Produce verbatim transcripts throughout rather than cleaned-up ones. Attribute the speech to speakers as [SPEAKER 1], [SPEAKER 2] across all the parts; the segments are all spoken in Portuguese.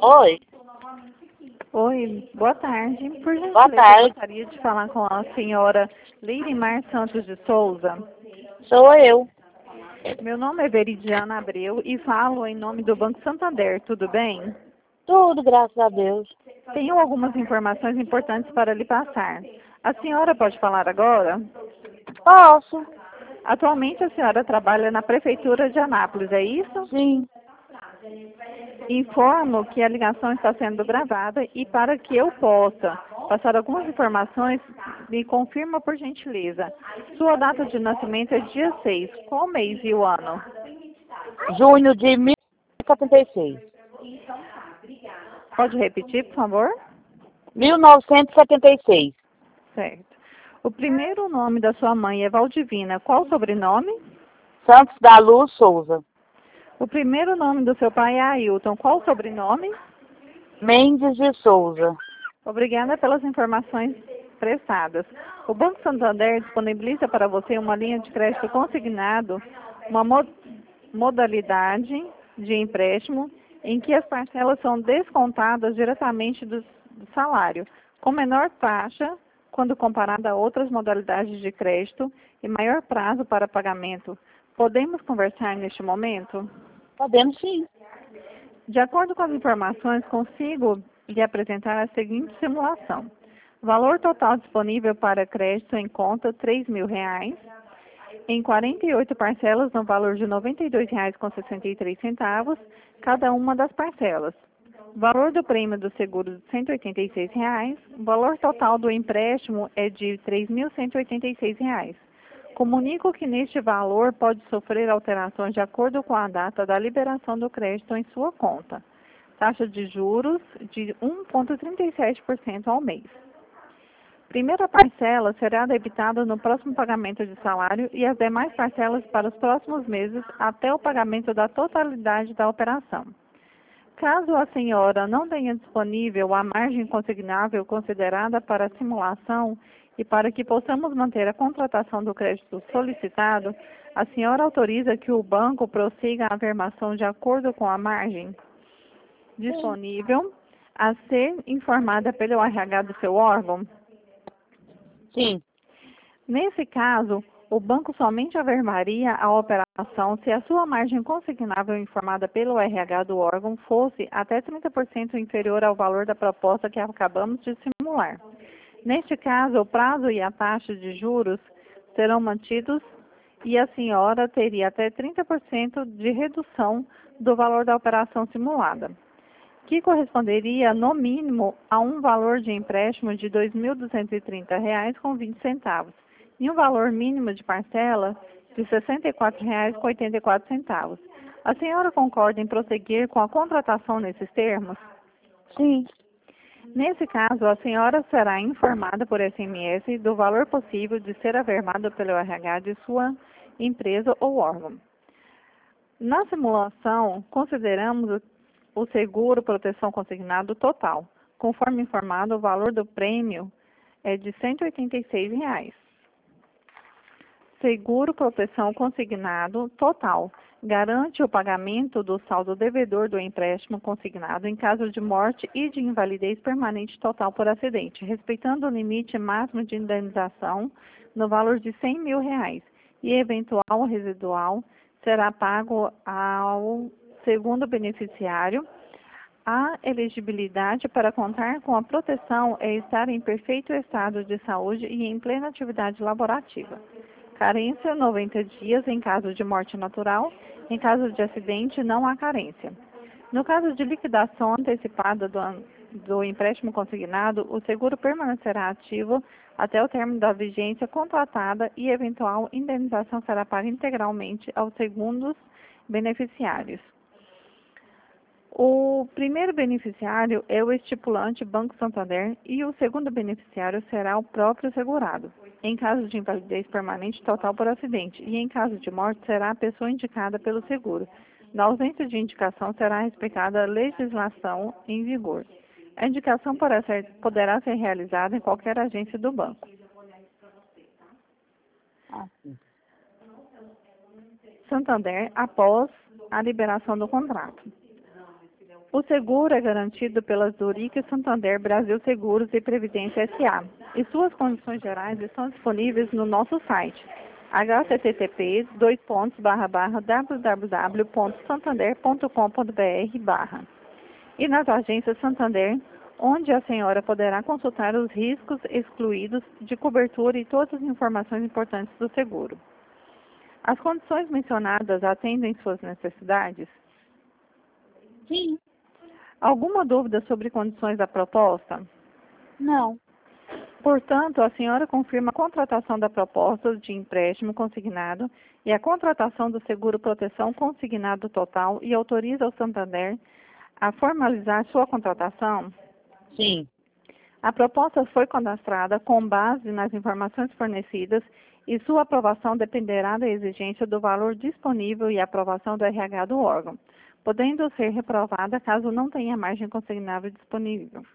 [SPEAKER 1] Oi,
[SPEAKER 2] Oi, boa tarde. Por
[SPEAKER 1] boa
[SPEAKER 2] gentileza, eu
[SPEAKER 1] tarde.
[SPEAKER 2] gostaria de falar com a senhora Leirimar Santos de Souza.
[SPEAKER 1] Sou eu.
[SPEAKER 2] Meu nome é Veridiana Abreu e falo em nome do Banco Santander, tudo bem?
[SPEAKER 1] Tudo, graças a Deus.
[SPEAKER 2] Tenho algumas informações importantes para lhe passar. A senhora pode falar agora?
[SPEAKER 1] Posso?
[SPEAKER 2] Atualmente a senhora trabalha na Prefeitura de Anápolis, é isso?
[SPEAKER 1] Sim.
[SPEAKER 2] Informo que a ligação está sendo gravada e para que eu possa passar algumas informações, me confirma por gentileza. Sua data de nascimento é dia seis. Qual mês e o ano?
[SPEAKER 1] Junho de mil novecentos e setenta e seis.
[SPEAKER 2] Pode repetir, por favor?
[SPEAKER 1] mil novecentos e setenta e seis.
[SPEAKER 2] Certo. O primeiro nome da sua mãe é Valdivina. Qual o sobrenome?
[SPEAKER 1] Santos da Luz Souza.
[SPEAKER 2] O primeiro nome do seu pai é Ailton. Qual o sobrenome?
[SPEAKER 1] Mendes de Souza.
[SPEAKER 2] Obrigada pelas informações prestadas. O Banco Santander disponibiliza para você uma linha de crédito consignado, uma mo modalidade de empréstimo em que as parcelas são descontadas diretamente do, do salário, com menor taxa quando comparada a outras modalidades de crédito e maior prazo para pagamento. Podemos conversar neste momento?
[SPEAKER 1] Podemos sim.
[SPEAKER 2] De acordo com as informações, consigo lhe apresentar a seguinte simulação. Valor total disponível para crédito em conta, três mil reais, em quarenta e oito parcelas no valor de noventa e dois reais com sessenta e três centavos, cada uma das parcelas. Valor do prêmio do seguro de cento e oitenta e seis reais, o valor total do empréstimo é de três mil cento e oitenta e seis reais. Comunico que neste valor pode sofrer alterações de acordo com a data da liberação do crédito em sua conta. Taxa de juros de um vírgula trinta e sete por cento ao mês. Primeira parcela será debitada no próximo pagamento de salário e as demais parcelas para os próximos meses até o pagamento da totalidade da operação. Caso a senhora não tenha disponível a margem consignável considerada para a simulação e para que possamos manter a contratação do crédito solicitado, a senhora autoriza que o banco prossiga a afirmação de acordo com a margem disponível a ser informada pelo R H do seu órgão?
[SPEAKER 1] Sim.
[SPEAKER 2] Nesse caso, o banco somente afirmaria a operação se a sua margem consignável informada pelo R H do órgão fosse até trinta por cento inferior ao valor da proposta que acabamos de simular. Neste caso, o prazo e a taxa de juros serão mantidos e a senhora teria até trinta por cento de redução do valor da operação simulada, que corresponderia, no mínimo, a um valor de empréstimo de dois mil duzentos e trinta reais com vinte centavos e um valor mínimo de parcela de sessenta e quatro reais com oitenta e quatro centavos. A senhora concorda em prosseguir com a contratação nesses termos?
[SPEAKER 1] Sim.
[SPEAKER 2] Nesse caso, a senhora será informada por S M S do valor possível de ser afirmado pelo R H de sua empresa ou órgão. Na simulação, consideramos o seguro proteção consignado total. Conforme informado, o valor do prêmio é de cento e oitenta e seis reais. Seguro proteção consignado total. Garante o pagamento do saldo devedor do empréstimo consignado em caso de morte e de invalidez permanente total por acidente, respeitando o limite máximo de indenização no valor de cem mil reais e eventual residual será pago ao segundo beneficiário. A elegibilidade para contar com a proteção é estar em perfeito estado de saúde e em plena atividade laborativa. Carência, noventa dias em caso de morte natural. Em caso de acidente, não há carência. No caso de liquidação antecipada do, do empréstimo consignado, o seguro permanecerá ativo até o término da vigência contratada e eventual indenização será paga integralmente aos segundos beneficiários. O primeiro beneficiário é o estipulante Banco Santander e o segundo beneficiário será o próprio segurado. Em caso de invalidez permanente total por acidente e em caso de morte será a pessoa indicada pelo seguro. Na ausência de indicação será respeitada a legislação em vigor. A indicação poderá ser, poderá ser realizada em qualquer agência do banco.
[SPEAKER 1] Ah, sim.
[SPEAKER 2] Santander, após a liberação do contrato. O seguro é garantido pelas Zurique Santander Brasil Seguros e Previdência S A e suas condições gerais estão disponíveis no nosso site h t t p dois pontos barra barra w w w ponto santander ponto com ponto b r barra e nas agências Santander, onde a senhora poderá consultar os riscos excluídos de cobertura e todas as informações importantes do seguro. As condições mencionadas atendem suas necessidades?
[SPEAKER 1] Sim.
[SPEAKER 2] Alguma dúvida sobre condições da proposta?
[SPEAKER 1] Não.
[SPEAKER 2] Portanto, a senhora confirma a contratação da proposta de empréstimo consignado e a contratação do seguro proteção consignado total e autoriza o Santander a formalizar sua contratação?
[SPEAKER 1] Sim.
[SPEAKER 2] A proposta foi cadastrada com base nas informações fornecidas e sua aprovação dependerá da exigência do valor disponível e aprovação do R H do órgão, podendo ser reprovada caso não tenha margem consignável disponível.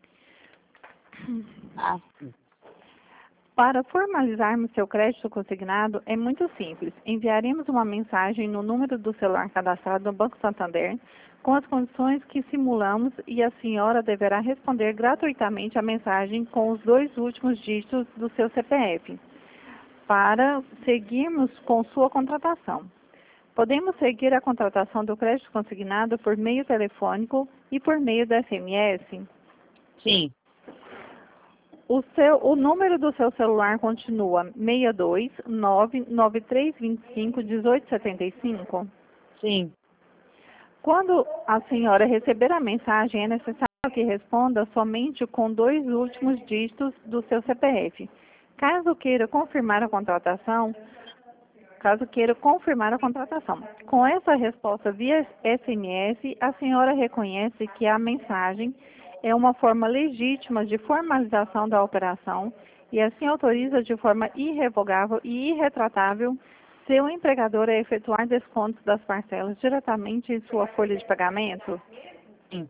[SPEAKER 1] Ah, sim.
[SPEAKER 2] Para formalizarmos seu crédito consignado, é muito simples. Enviaremos uma mensagem no número do celular cadastrado no Banco Santander, com as condições que simulamos, e a senhora deverá responder gratuitamente a mensagem com os dois últimos dígitos do seu C P F, para seguirmos com sua contratação. Podemos seguir a contratação do crédito consignado por meio telefônico e por meio do S M S?
[SPEAKER 1] Sim.
[SPEAKER 2] O, seu, o número do seu celular continua seis dois nove nove três dois cinco um oito sete cinco?
[SPEAKER 1] Sim.
[SPEAKER 2] Quando a senhora receber a mensagem, é necessário que responda somente com dois últimos dígitos do seu C P F. Caso queira confirmar a contratação, caso queira confirmar a contratação. Com essa resposta via S M S, a senhora reconhece que a mensagem é uma forma legítima de formalização da operação e assim autoriza de forma irrevogável e irretratável seu empregador a efetuar descontos das parcelas diretamente em sua folha de pagamento?
[SPEAKER 1] Sim.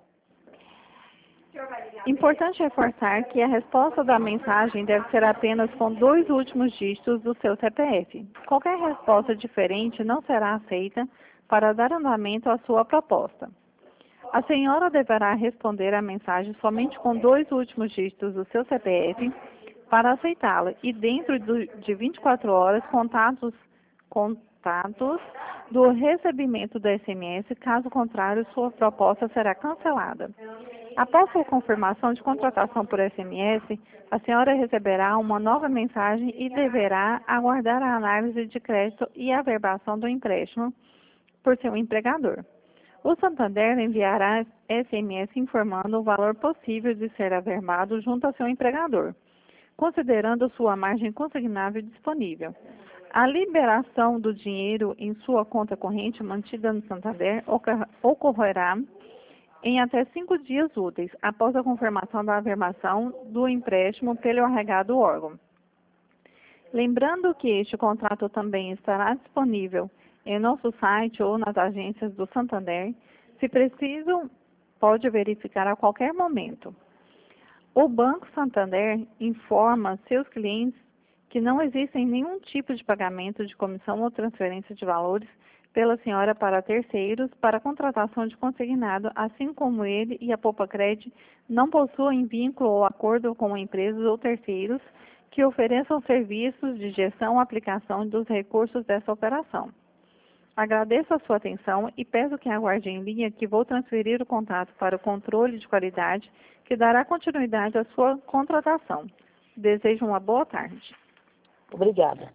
[SPEAKER 2] Importante reforçar que a resposta da mensagem deve ser apenas com dois últimos dígitos do seu C P F. Qualquer resposta diferente não será aceita para dar andamento à sua proposta. A senhora deverá responder a mensagem somente com dois últimos dígitos do seu C P F para aceitá-la e dentro de vinte e quatro horas contatos, contatos do recebimento do S M S, caso contrário, sua proposta será cancelada. Após a confirmação de contratação por S M S, a senhora receberá uma nova mensagem e deverá aguardar a análise de crédito e averbação do empréstimo por seu empregador. O Santander enviará S M S informando o valor possível de ser averbado junto ao seu empregador, considerando sua margem consignável disponível. A liberação do dinheiro em sua conta corrente mantida no Santander ocorrerá em até cinco dias úteis após a confirmação da averbação do empréstimo pelo R H do órgão. Lembrando que este contrato também estará disponível em nosso site ou nas agências do Santander, se preciso, pode verificar a qualquer momento. O Banco Santander informa seus clientes que não existe nenhum tipo de pagamento de comissão ou transferência de valores pela senhora para terceiros para contratação de consignado, assim como ele e a Poupa-Cred não possuem vínculo ou acordo com empresas ou terceiros que ofereçam serviços de gestão ou aplicação dos recursos dessa operação. Agradeço a sua atenção e peço que aguarde em linha que vou transferir o contato para o controle de qualidade que dará continuidade à sua contratação. Desejo uma boa tarde.
[SPEAKER 1] Obrigada.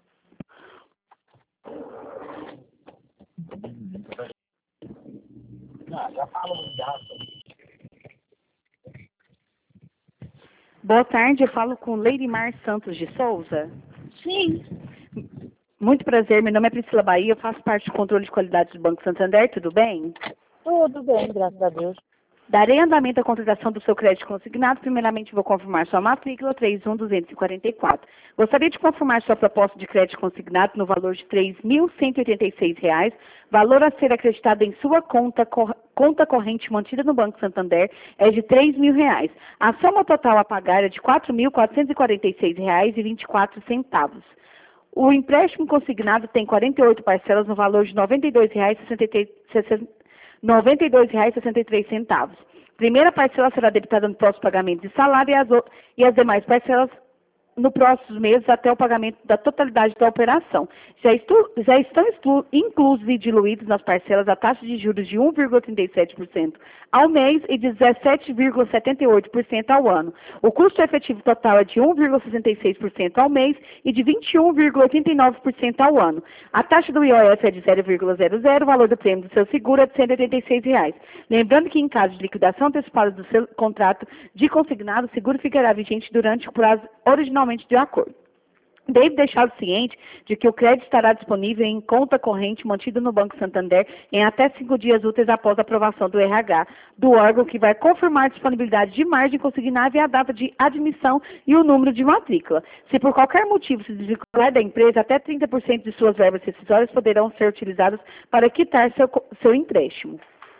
[SPEAKER 3] Boa tarde, eu falo com Leirimar Santos de Souza.
[SPEAKER 1] Sim.
[SPEAKER 3] Muito prazer, meu nome é Priscila Bahia, eu faço parte do controle de qualidade do Banco Santander, tudo bem?
[SPEAKER 1] Tudo bem, graças a Deus.
[SPEAKER 3] Darei andamento à contratação do seu crédito consignado. Primeiramente, vou confirmar sua matrícula três um duzentos e quarenta e quatro. Gostaria de confirmar sua proposta de crédito consignado no valor de três mil cento e oitenta e seis reais, valor a ser acreditado em sua conta, cor, conta corrente mantida no Banco Santander é de três mil reais. A soma total a pagar é de quatro mil quatrocentos e quarenta e seis reais e vinte e quatro centavos. O empréstimo consignado tem quarenta e oito parcelas no valor de noventa e dois reais e sessenta noventa e dois reais e sessenta e três centavos. Primeira parcela será debitada no próximo pagamento de salário e as, e as demais parcelas no próximos meses até o pagamento da totalidade da operação. Já, estu, já estão exclu, inclusos e diluídos nas parcelas a taxa de juros de um vírgula trinta e sete por cento ao mês e de dezessete vírgula setenta e oito por cento ao ano. O custo efetivo total é de um vírgula sessenta e seis por cento ao mês e de vinte e um vírgula oitenta e nove por cento ao ano. A taxa do I O F é de zero vírgula zero zero, o valor do prêmio do seu seguro é de cento e oitenta e seis reais. Lembrando que em caso de liquidação antecipada do seu contrato de consignado, o seguro ficará vigente durante o prazo originalmente de acordo. Deve deixá-lo ciente de que o crédito estará disponível em conta corrente mantida no Banco Santander em até cinco dias úteis após a aprovação do R H do órgão que vai confirmar a disponibilidade de margem consignada e a data de admissão e o número de matrícula. Se por qualquer motivo se desvincular da empresa, até trinta por cento de suas verbas rescisórias poderão ser utilizadas para quitar seu, seu empréstimo.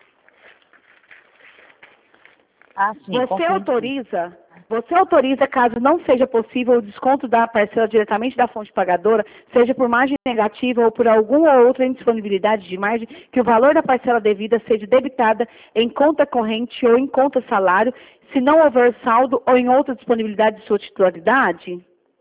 [SPEAKER 1] Ah, sim,
[SPEAKER 3] Você autoriza, você autoriza, caso não seja possível, o desconto da parcela diretamente da fonte pagadora, seja por margem negativa ou por alguma outra indisponibilidade de margem, que o valor da parcela devida seja debitada em conta corrente ou em conta salário, se não houver saldo ou em outra disponibilidade de sua titularidade?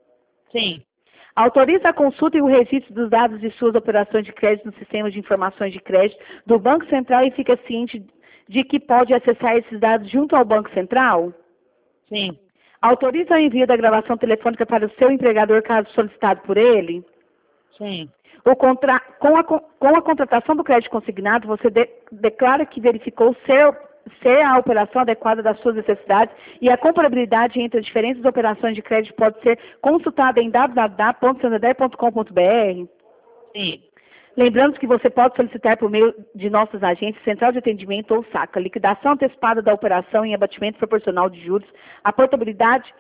[SPEAKER 1] Sim.
[SPEAKER 3] Autoriza a consulta e o registro dos dados de suas operações de crédito no sistema de informações de crédito do Banco Central e fica ciente de que pode acessar esses dados junto ao Banco Central?
[SPEAKER 1] Sim.
[SPEAKER 3] Autoriza o envio da gravação telefônica para o seu empregador, caso solicitado por ele?
[SPEAKER 1] Sim.
[SPEAKER 3] O contra... com, a, com a contratação do crédito consignado, você de... declara que verificou ser, ser a operação adequada das suas necessidades e a comparabilidade entre as diferentes operações de crédito pode ser consultada em w w w ponto santander ponto com ponto b r?
[SPEAKER 1] Sim.
[SPEAKER 3] Lembrando que você pode solicitar por meio de nossas agências Central de Atendimento ou SACA, liquidação antecipada da operação em abatimento proporcional de juros, a portabilidade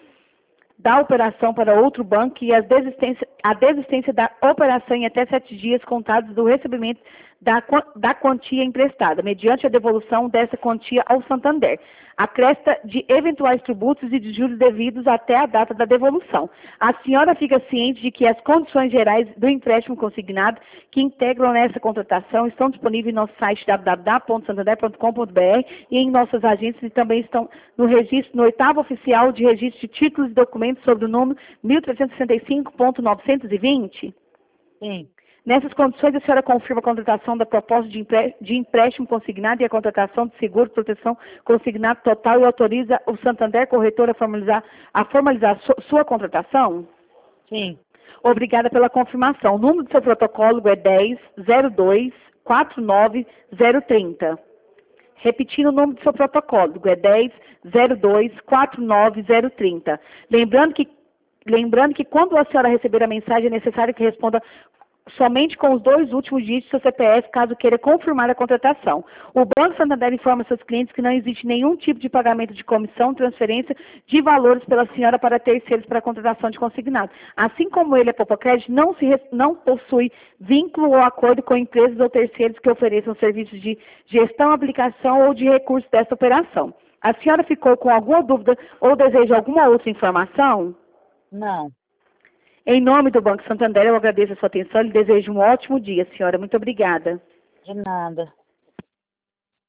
[SPEAKER 3] da operação para outro banco e a desistência, a desistência da operação em até sete dias contados do recebimento da, da quantia emprestada, mediante a devolução dessa quantia ao Santander, a cresta de eventuais tributos e de juros devidos até a data da devolução. A senhora fica ciente de que as condições gerais do empréstimo consignado que integram nessa contratação estão disponíveis no nosso site w w w ponto santander ponto com ponto b r e em nossas agências e também estão no registro, no oitavo oficial de registro de títulos e documentos sobre o número mil trezentos e sessenta e cinco ponto novecentos e vinte?
[SPEAKER 1] Sim.
[SPEAKER 3] Nessas condições, a senhora confirma a contratação da proposta de, empre... de empréstimo consignado e a contratação de seguro de proteção consignado total e autoriza o Santander Corretor a formalizar, a formalizar su... sua contratação?
[SPEAKER 1] Sim.
[SPEAKER 3] Obrigada pela confirmação. O número do seu protocolo é dez zero dois quatro nove zero trinta. Repetindo o número do seu protocolo, é dez zero dois quatro nove zero trinta. Lembrando que, lembrando que quando a senhora receber a mensagem, é necessário que responda somente com os dois últimos dígitos do seu C P F, caso queira confirmar a contratação. O Banco Santander informa seus clientes que não existe nenhum tipo de pagamento de comissão, transferência de valores pela senhora para terceiros para a contratação de consignado. Assim como ele, a Popocred, não, se, não possui vínculo ou acordo com empresas ou terceiros que ofereçam serviços de gestão, aplicação ou de recursos dessa operação. A senhora ficou com alguma dúvida ou deseja alguma outra informação?
[SPEAKER 1] Não.
[SPEAKER 3] Em nome do Banco Santander, eu agradeço a sua atenção e desejo um ótimo dia, senhora. Muito obrigada.
[SPEAKER 1] De nada.